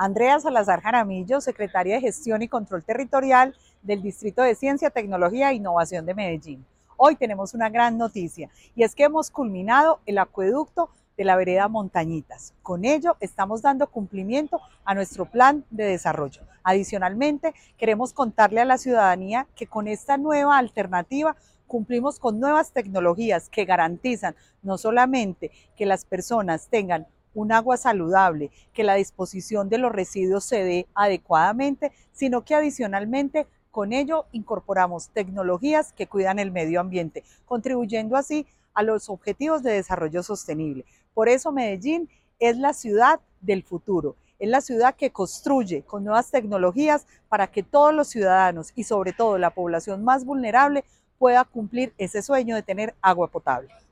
Andrea Salazar Jaramillo, secretaria de Gestión y Control Territorial del Distrito de Ciencia, Tecnología e Innovación de Medellín. Hoy tenemos una gran noticia y es que hemos culminado el acueducto de la vereda Montañitas. Con ello estamos dando cumplimiento a nuestro plan de desarrollo. Adicionalmente, queremos contarle a la ciudadanía que con esta nueva alternativa cumplimos con nuevas tecnologías que garantizan no solamente que las personas tengan un agua saludable, que la disposición de los residuos se dé adecuadamente, sino que adicionalmente con ello incorporamos tecnologías que cuidan el medio ambiente, contribuyendo así a los objetivos de desarrollo sostenible. Por eso Medellín es la ciudad del futuro, es la ciudad que construye con nuevas tecnologías para que todos los ciudadanos y sobre todo la población más vulnerable pueda cumplir ese sueño de tener agua potable.